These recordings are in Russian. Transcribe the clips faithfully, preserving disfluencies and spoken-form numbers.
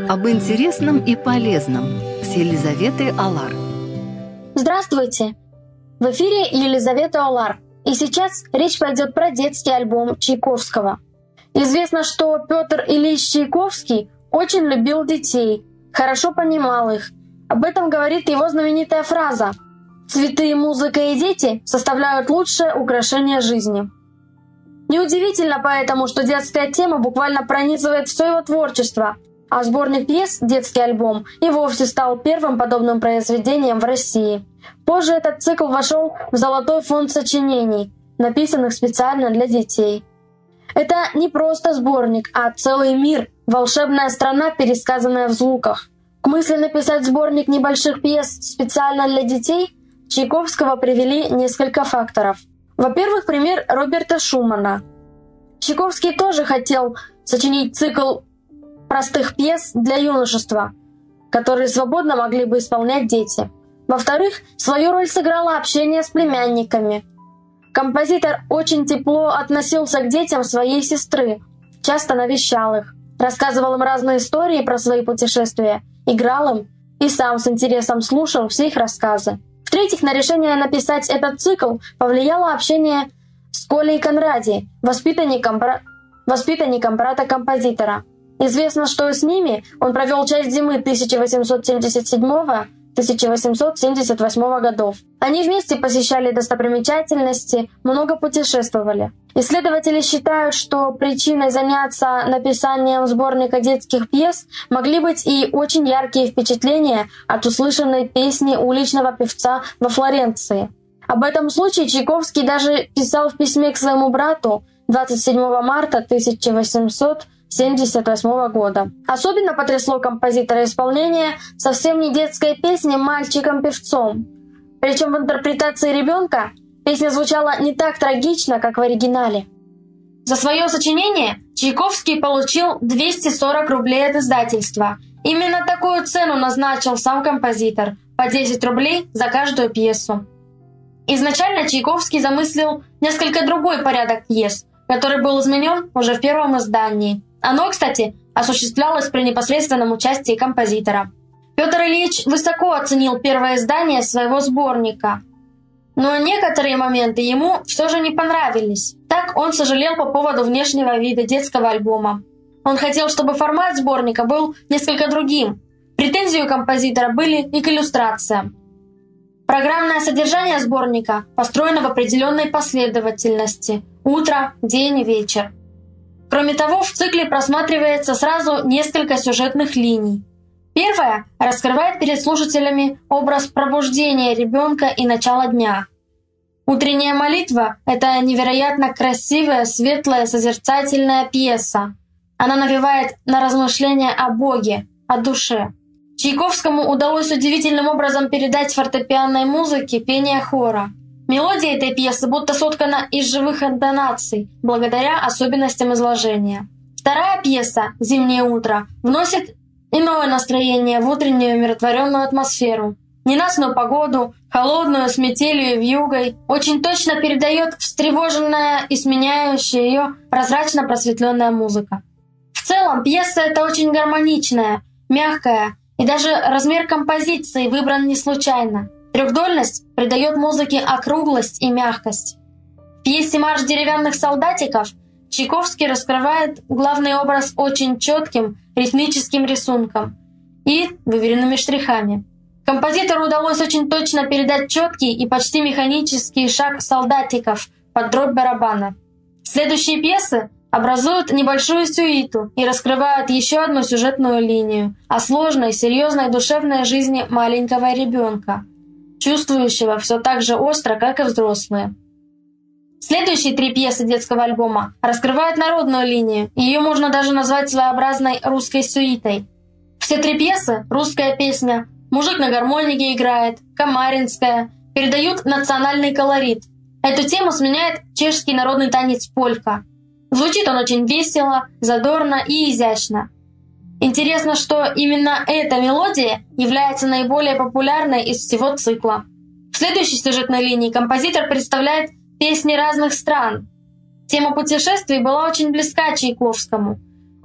Об интересном и полезном с Елизаветой Алар. Здравствуйте! В эфире Елизавета Алар. И сейчас речь пойдет про детский альбом Чайковского. Известно, что Петр Ильич Чайковский очень любил детей, хорошо понимал их. Об этом говорит его знаменитая фраза: «Цветы, музыка и дети составляют лучшее украшение жизни». Неудивительно поэтому, что детская тема буквально пронизывает все его творчество, а сборник пьес «Детский альбом» и вовсе стал первым подобным произведением в России. Позже этот цикл вошел в золотой фонд сочинений, написанных специально для детей. Это не просто сборник, а целый мир, волшебная страна, пересказанная в звуках. К мысли написать сборник небольших пьес специально для детей Чайковского привели несколько факторов. Во-первых, пример Роберта Шумана. Чайковский тоже хотел сочинить цикл простых пьес для юношества, которые свободно могли бы исполнять дети. Во-вторых, свою роль сыграло общение с племянниками. Композитор очень тепло относился к детям своей сестры, часто навещал их, рассказывал им разные истории про свои путешествия, играл им и сам с интересом слушал все их рассказы. В-третьих, на решение написать этот цикл повлияло общение с Колей Конради, воспитанником, бра... воспитанником брата композитора. Известно, что с ними он провел часть зимы тысяча восемьсот семьдесят седьмого — тысяча восемьсот семьдесят восьмого годов. Они вместе посещали достопримечательности, много путешествовали. Исследователи считают, что причиной заняться написанием сборника детских пьес могли быть и очень яркие впечатления от услышанной песни уличного певца во Флоренции. Об этом случае Чайковский даже писал в письме к своему брату двадцать седьмого марта тысяча восемьсот семьдесят восьмого года. Особенно потрясло композитора исполнение совсем не детской песни «Мальчиком-певцом». Причем в интерпретации ребенка песня звучала не так трагично, как в оригинале. За свое сочинение Чайковский получил двести сорок рублей от издательства. Именно такую цену назначил сам композитор – по десять рублей за каждую пьесу. Изначально Чайковский замыслил несколько другой порядок пьес, который был изменен уже в первом издании. Оно, кстати, осуществлялось при непосредственном участии композитора. Петр Ильич высоко оценил первое издание своего сборника, но некоторые моменты ему все же не понравились. Так он сожалел по поводу внешнего вида детского альбома. Он хотел, чтобы формат сборника был несколько другим. Претензии у композитора были и к иллюстрациям. Программное содержание сборника построено в определенной последовательности – утро, день, вечер. Кроме того, в цикле просматривается сразу несколько сюжетных линий. Первая раскрывает перед слушателями образ пробуждения ребенка и начала дня. Утренняя молитва – это невероятно красивая, светлая, созерцательная пьеса. Она навевает на размышления о Боге, о душе. Чайковскому удалось удивительным образом передать фортепианной музыке пение хора. Мелодия этой пьесы будто соткана из живых интонаций, благодаря особенностям изложения. Вторая пьеса «Зимнее утро» вносит иное настроение в утреннюю умиротворенную атмосферу. Ненастную погоду, холодную, с метелью и вьюгой, очень точно передает встревоженная и сменяющая ее прозрачно просветленная музыка. В целом, пьеса эта очень гармоничная, мягкая, и даже размер композиции выбран не случайно. Трехдольность придает музыке округлость и мягкость. В пьесе «Марш деревянных солдатиков» Чайковский раскрывает главный образ очень четким ритмическим рисунком и выверенными штрихами. Композитору удалось очень точно передать четкий и почти механический шаг солдатиков под дробь барабана. Следующие пьесы образуют небольшую сюиту и раскрывают еще одну сюжетную линию о сложной, серьезной душевной жизни маленького ребенка, чувствующего все так же остро, как и взрослые. Следующие три пьесы детского альбома раскрывают народную линию, и ее можно даже назвать своеобразной русской сюитой. Все три пьесы — русская песня, мужик на гармонике играет, камаринская, передают национальный колорит. Эту тему сменяет чешский народный танец полька. Звучит он очень весело, задорно и изящно. Интересно, что именно эта мелодия является наиболее популярной из всего цикла. В следующей сюжетной линии композитор представляет песни разных стран. Тема путешествий была очень близка Чайковскому.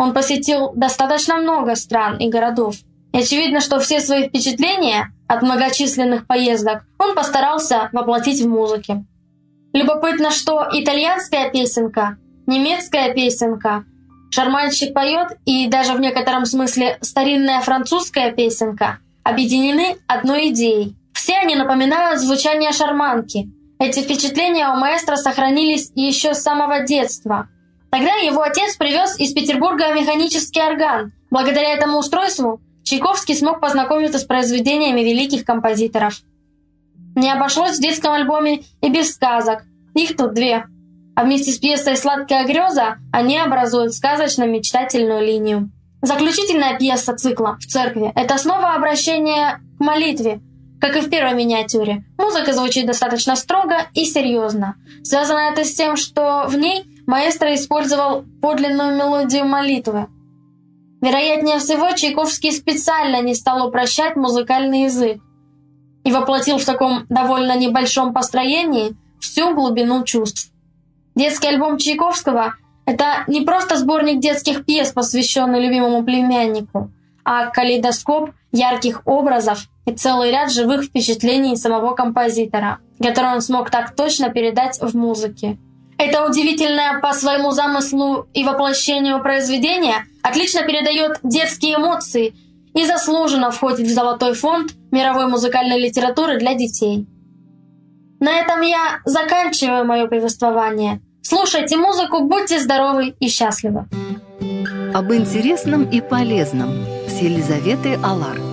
Он посетил достаточно много стран и городов. И очевидно, что все свои впечатления от многочисленных поездок он постарался воплотить в музыке. Любопытно, что итальянская песенка, немецкая песенка, «Шарманщик поет» и даже в некотором смысле старинная французская песенка объединены одной идеей. Все они напоминают звучание шарманки. Эти впечатления у маэстро сохранились еще с самого детства. Тогда его отец привез из Петербурга механический орган. Благодаря этому устройству Чайковский смог познакомиться с произведениями великих композиторов. Не обошлось в детском альбоме и без сказок. Их тут две. А вместе с пьесой «Сладкая греза» они образуют сказочно-мечтательную линию. Заключительная пьеса цикла «В церкви» — это снова обращение к молитве, как и в первой миниатюре. Музыка звучит достаточно строго и серьезно. Связано это с тем, что в ней маэстро использовал подлинную мелодию молитвы. Вероятнее всего, Чайковский специально не стал упрощать музыкальный язык и воплотил в таком довольно небольшом построении всю глубину чувств. Детский альбом Чайковского — это не просто сборник детских пьес, посвященный любимому племяннику, а калейдоскоп ярких образов и целый ряд живых впечатлений самого композитора, которые он смог так точно передать в музыке. Это удивительное по своему замыслу и воплощению произведение отлично передает детские эмоции и заслуженно входит в золотой фонд мировой музыкальной литературы для детей. На этом я заканчиваю мое повествование. Слушайте музыку, будьте здоровы и счастливы. Об интересном и полезном с Елизаветой Алар.